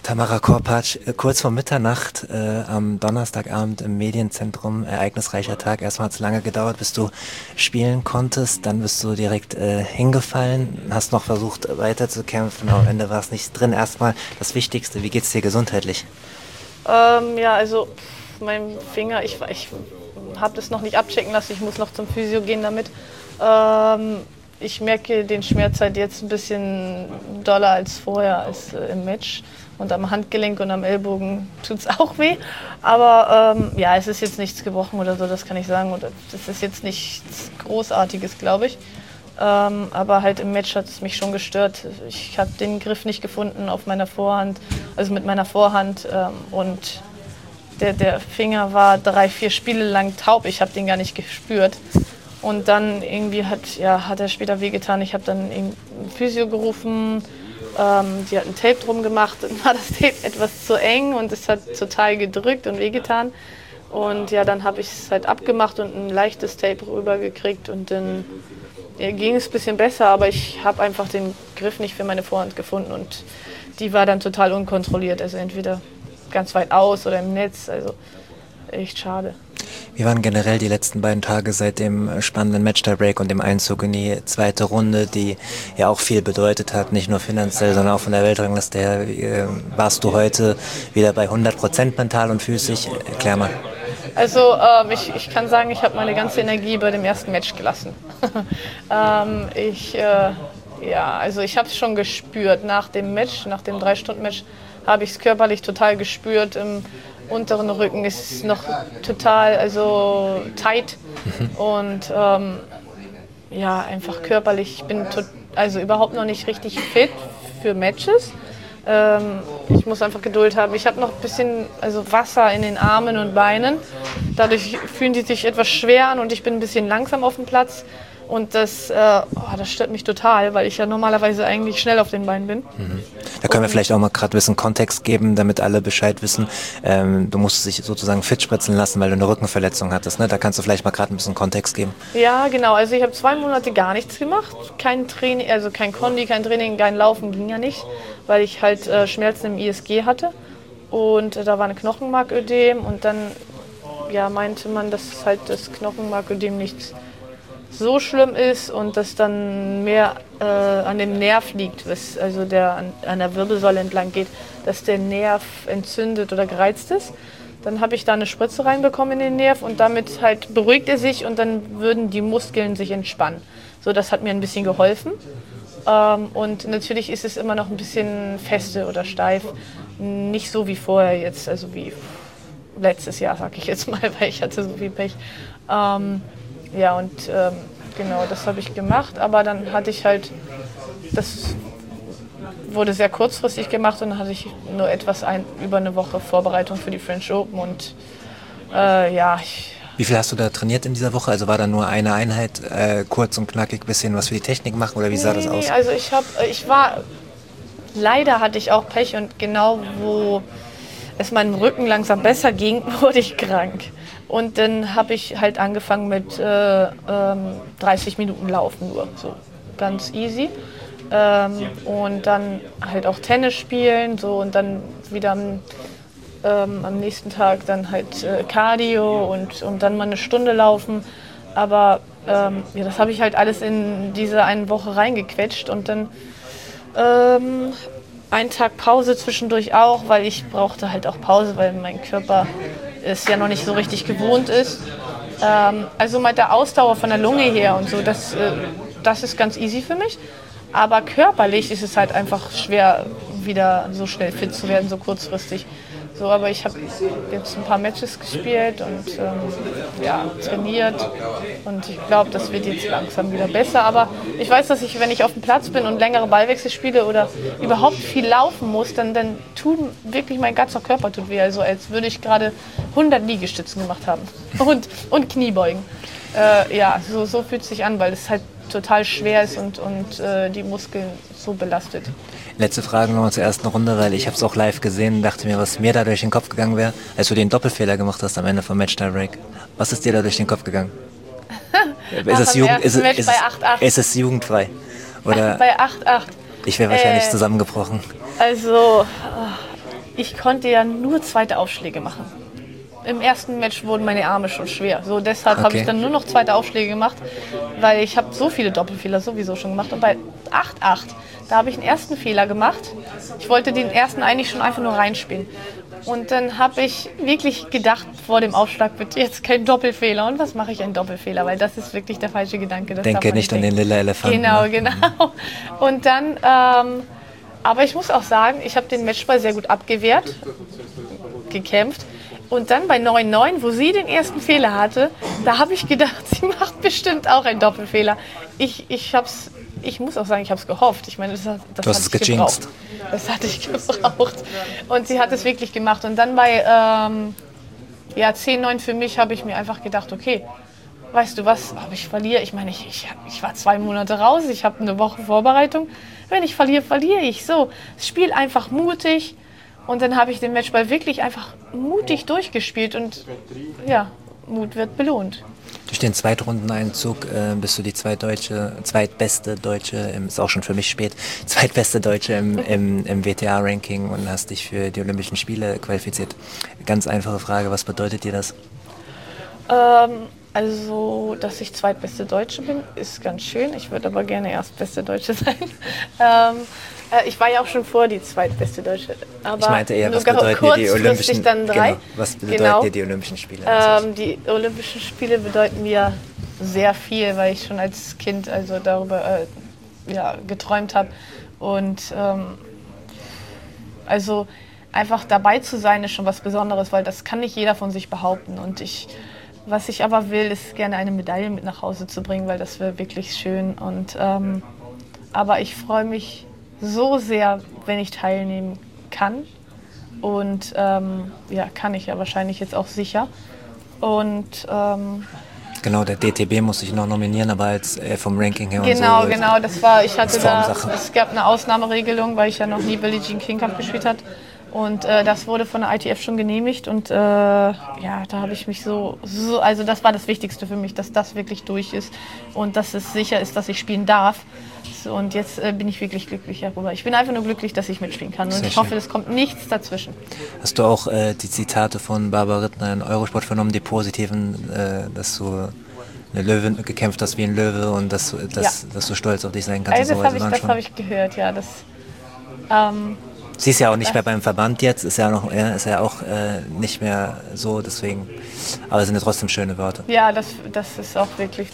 Tamara Korpatsch, kurz vor Mitternacht am Donnerstagabend im Medienzentrum, ereignisreicher Tag. Erstmal hat es lange gedauert, bis du spielen konntest, dann bist du direkt hingefallen, hast noch versucht weiterzukämpfen, aber am Ende war es nicht drin. Erstmal das Wichtigste, wie geht's dir gesundheitlich? Ja, also mein Finger, ich habe das noch nicht abchecken lassen, ich muss noch zum Physio gehen damit. Ich merke den Schmerz halt jetzt ein bisschen doller als vorher, als im Match. Und am Handgelenk und am Ellbogen tut es auch weh. Aber ja, es ist jetzt nichts gebrochen oder so, das kann ich sagen. Und das ist jetzt nichts Großartiges, glaube ich. Aber halt im Match hat es mich schon gestört. Ich habe den Griff nicht gefunden auf meiner Vorhand, also mit meiner Vorhand. Und der Finger war 3-4 Spiele lang taub. Ich habe den gar nicht gespürt. Und dann irgendwie hat er später wehgetan. Ich habe dann einen Physio gerufen. Die hat ein Tape drum gemacht. Dann war das Tape etwas zu eng und es hat total gedrückt und wehgetan. Und ja, dann habe ich es halt abgemacht und ein leichtes Tape rübergekriegt. Und dann ging es ein bisschen besser, aber ich habe einfach den Griff nicht für meine Vorhand gefunden. Und die war dann total unkontrolliert. Also entweder ganz weit aus oder im Netz. Also echt schade. Wie waren generell die letzten beiden Tage seit dem spannenden Match-Tiebreak und dem Einzug in die zweite Runde, die ja auch viel bedeutet hat, nicht nur finanziell, sondern auch von der Weltrangliste her? Warst du heute wieder bei 100% mental und physisch? Erklär mal. Also ich kann sagen, ich habe meine ganze Energie bei dem ersten Match gelassen. Ich habe es schon gespürt nach dem Match, nach dem 3-Stunden-Match habe ich es körperlich total gespürt. Im unteren Rücken ist es noch total tight und einfach körperlich. Ich bin überhaupt noch nicht richtig fit für Matches. Ich muss einfach Geduld haben. Ich habe noch ein bisschen Wasser in den Armen und Beinen. Dadurch fühlen die sich etwas schwer an und ich bin ein bisschen langsam auf dem Platz. Und das stört mich total, weil ich ja normalerweise eigentlich schnell auf den Beinen bin. Mhm. Da können wir vielleicht auch mal gerade ein bisschen Kontext geben, damit alle Bescheid wissen. Du musst dich sozusagen fit spritzen lassen, weil du eine Rückenverletzung hattest. Ne? Da kannst du vielleicht mal gerade ein bisschen Kontext geben. Ja, genau. Also ich habe 2 Monate gar nichts gemacht. Kein Training, also kein Kondi, kein Training, kein Laufen ging ja nicht, weil ich halt Schmerzen im ISG hatte. Und da war ein Knochenmarködem und dann meinte man, dass halt das Knochenmarködem nicht so schlimm ist und das dann mehr an dem Nerv liegt, der an der Wirbelsäule entlang geht, dass der Nerv entzündet oder gereizt ist. Dann habe ich da eine Spritze reinbekommen in den Nerv und damit halt beruhigt er sich und dann würden die Muskeln sich entspannen. So, das hat mir ein bisschen geholfen. Und natürlich ist es immer noch ein bisschen feste oder steif. Nicht so wie vorher jetzt, also wie letztes Jahr, sag ich jetzt mal, weil ich hatte so viel Pech. Genau, das habe ich gemacht, aber dann hatte ich halt, das wurde sehr kurzfristig gemacht und dann hatte ich nur über eine Woche Vorbereitung für die French Open und Wie viel hast du da trainiert in dieser Woche? Also war da nur eine Einheit, kurz und knackig, bisschen was für die Technik machen oder wie sah das aus? Nee, also leider hatte ich auch Pech und genau wo es meinem Rücken langsam besser ging, wurde ich krank. Und dann habe ich halt angefangen mit 30 Minuten Laufen nur, so ganz easy. Und dann halt auch Tennis spielen, so und dann wieder am nächsten Tag dann halt Cardio und dann mal eine Stunde laufen. Aber das habe ich halt alles in diese eine Woche reingequetscht und dann einen Tag Pause zwischendurch auch, weil ich brauchte halt auch Pause, weil mein Körper es ja noch nicht so richtig gewohnt ist. Also mit der Ausdauer von der Lunge her und so, das ist ganz easy für mich. Aber körperlich ist es halt einfach schwer, wieder so schnell fit zu werden, so kurzfristig. So, aber ich habe jetzt ein paar Matches gespielt und trainiert und ich glaube, das wird jetzt langsam wieder besser. Aber ich weiß, dass wenn ich auf dem Platz bin und längere Ballwechsel spiele oder überhaupt viel laufen muss, dann tut wirklich mein ganzer Körper tut weh. Also als würde ich gerade 100 Liegestützen gemacht haben und Kniebeugen. So fühlt es sich an, weil es halt total schwer ist und die Muskeln so belastet. Letzte Frage nochmal zur ersten Runde, weil ich habe es auch live gesehen und dachte mir, was mir da durch den Kopf gegangen wäre, als du den Doppelfehler gemacht hast am Ende vom Match-Tiebreak. Was ist dir da durch den Kopf gegangen? Ist es jugendfrei? Oder bei 8-8. Ich wäre wahrscheinlich zusammengebrochen. Also, ich konnte ja nur zweite Aufschläge machen. Im ersten Match wurden meine Arme schon schwer. So, deshalb habe ich dann nur noch zweite Aufschläge gemacht, weil ich habe so viele Doppelfehler sowieso schon gemacht. Und bei 8-8, da habe ich einen ersten Fehler gemacht. Ich wollte den ersten eigentlich schon einfach nur reinspielen. Und dann habe ich wirklich gedacht, vor dem Aufschlag bitte jetzt kein Doppelfehler. Und was mache ich, ein Doppelfehler? Weil das ist wirklich der falsche Gedanke. Das Denke nicht an den lila Elefanten. Genau, ne? genau. Und dann, aber ich muss auch sagen, ich habe den Matchball sehr gut abgewehrt, gekämpft. Und dann bei 9-9, wo sie den ersten Fehler hatte, da habe ich gedacht, sie macht bestimmt auch einen Doppelfehler. Ich muss auch sagen, ich habe es gehofft. Ich meine, das hatte ich gebraucht. Das hatte ich gebraucht. Und sie hat es wirklich gemacht. Und dann bei 10-9 für mich habe ich mir einfach gedacht, okay, weißt du was, aber ich verliere. Ich meine, ich war 2 Monate raus, ich habe eine Woche Vorbereitung. Wenn ich verliere, verliere ich. So, spiel einfach mutig. Und dann habe ich den Matchball wirklich einfach mutig durchgespielt. Und ja, Mut wird belohnt. Durch den Zweitrundeneinzug bist du die zweitbeste Deutsche, ist auch schon für mich spät, zweitbeste Deutsche im WTA-Ranking und hast dich für die Olympischen Spiele qualifiziert. Ganz einfache Frage, was bedeutet dir das? Also, dass ich zweitbeste Deutsche bin, ist ganz schön. Ich würde aber gerne erstbeste Deutsche sein. Ich war ja auch schon vor die zweitbeste Deutsche. Aber ich meinte eher, was bedeuten dir die Olympischen dann 3. Genau, was bedeuten dir die Olympischen Spiele? Die Olympischen Spiele bedeuten mir sehr viel, weil ich schon als Kind also darüber geträumt habe. Und also einfach dabei zu sein, ist schon was Besonderes, weil das kann nicht jeder von sich behaupten. Und was ich aber will, ist gerne eine Medaille mit nach Hause zu bringen, weil das wäre wirklich schön. Und aber ich freue mich so sehr, wenn ich teilnehmen kann. Und kann ich ja wahrscheinlich jetzt auch sicher. Und genau, der DTB muss sich noch nominieren, aber als vom Ranking her genau, und so. Genau, das war, es gab eine Ausnahmeregelung, weil ich ja noch nie Billie Jean King Cup gespielt habe. Und das wurde von der ITF schon genehmigt und da habe ich mich also das war das Wichtigste für mich, dass das wirklich durch ist und dass es sicher ist, dass ich spielen darf. So, und jetzt bin ich wirklich glücklich darüber. Ich bin einfach nur glücklich, dass ich mitspielen kann und ich hoffe, es kommt nichts dazwischen. Hast du auch die Zitate von Barbara Rittner in Eurosport vernommen, die positiven, dass du eine Löwin gekämpft hast wie ein Löwe und dass du stolz auf dich sein kannst? Also das habe ich gehört, ja. Sie ist ja auch nicht mehr beim Verband jetzt, ist ja auch nicht mehr so, deswegen, aber es sind ja trotzdem schöne Worte. Ja, das ist auch wirklich,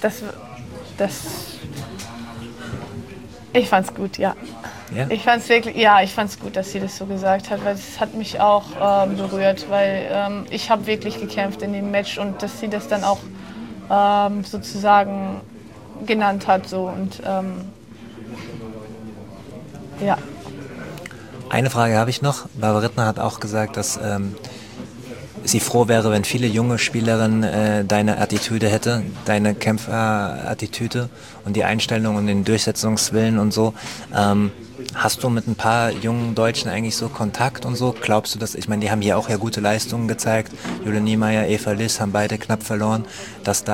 ich fand's gut, ja. Ja? Ich fand's gut, dass sie das so gesagt hat, weil es hat mich auch berührt, weil ich habe wirklich gekämpft in dem Match und dass sie das dann auch sozusagen genannt hat, so und ja. Eine Frage habe ich noch. Barbara Rittner hat auch gesagt, dass sie froh wäre, wenn viele junge Spielerinnen deine Attitüde hätte, deine Kämpferattitüde und die Einstellung und den Durchsetzungswillen und so. Hast du mit ein paar jungen Deutschen eigentlich so Kontakt und so? Glaubst du, dass, ich meine, die haben hier auch ja gute Leistungen gezeigt. Julia Niemeyer, Eva Liss haben beide knapp verloren, dass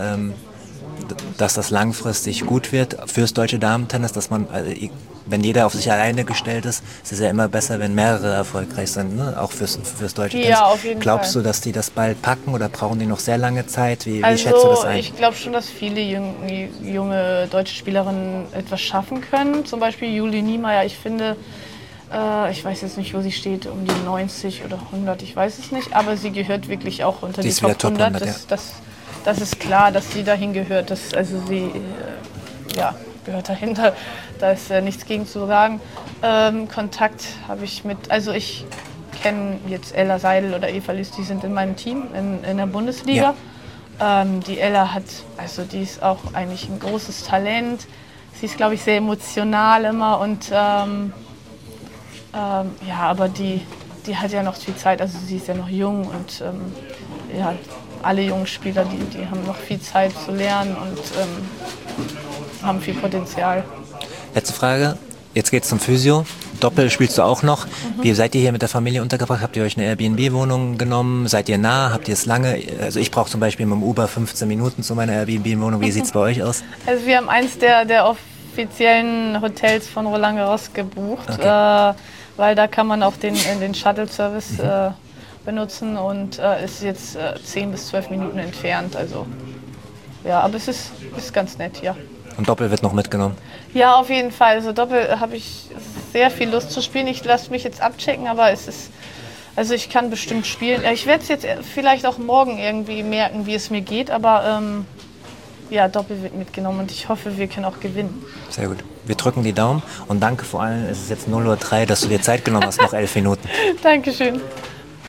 das langfristig gut wird fürs deutsche Damentennis, dass man, wenn jeder auf sich alleine gestellt ist, ist es ja immer besser, wenn mehrere erfolgreich sind, ne? Auch fürs deutsche Tennis. Ja, auf jeden Glaubst Fall. du, dass die das bald packen oder brauchen die noch sehr lange Zeit? Wie schätzt du das ein? Ich glaube schon, dass viele junge deutsche Spielerinnen etwas schaffen können. Zum Beispiel Julia Niemeyer, ich finde, ich weiß jetzt nicht, wo sie steht, um die 90 oder 100, ich weiß es nicht, aber sie gehört wirklich auch unter die Top 100. Das ist klar, dass sie dahin gehört. Sie gehört dahinter. Da ist nichts gegen zu sagen. Kontakt habe ich ich kenne jetzt Ella Seidel oder Eva Liss, die sind in meinem Team in der Bundesliga. Ja. Die Ella die ist auch eigentlich ein großes Talent. Sie ist, glaube ich, sehr emotional immer und aber die hat ja noch viel Zeit, also sie ist ja noch jung und alle jungen Spieler, die haben noch viel Zeit zu lernen und haben viel Potenzial. Letzte Frage, jetzt geht's zum Physio. Doppel spielst du auch noch. Wie seid ihr hier mit der Familie untergebracht? Habt ihr euch eine Airbnb-Wohnung genommen? Seid ihr nah? Habt ihr es lange? Also ich brauche zum Beispiel mit dem Uber 15 Minuten zu meiner Airbnb-Wohnung. Wie sieht es bei euch aus? Also wir haben eins der offiziellen Hotels von Roland Garros gebucht. Okay. weil da kann man auch den Shuttle-Service benutzen und ist jetzt 10 bis 12 Minuten entfernt. Also ja, aber es ist ganz nett, ja. Und Doppel wird noch mitgenommen? Ja, auf jeden Fall. Also Doppel habe ich sehr viel Lust zu spielen. Ich lasse mich jetzt abchecken, aber also ich kann bestimmt spielen. Ich werde es jetzt vielleicht auch morgen irgendwie merken, wie es mir geht, aber ja, Doppel wird mitgenommen und ich hoffe, wir können auch gewinnen. Sehr gut. Wir drücken die Daumen und danke vor allem, es ist jetzt 0:03 Uhr, dass du dir Zeit genommen hast, noch 11 Minuten. Dankeschön.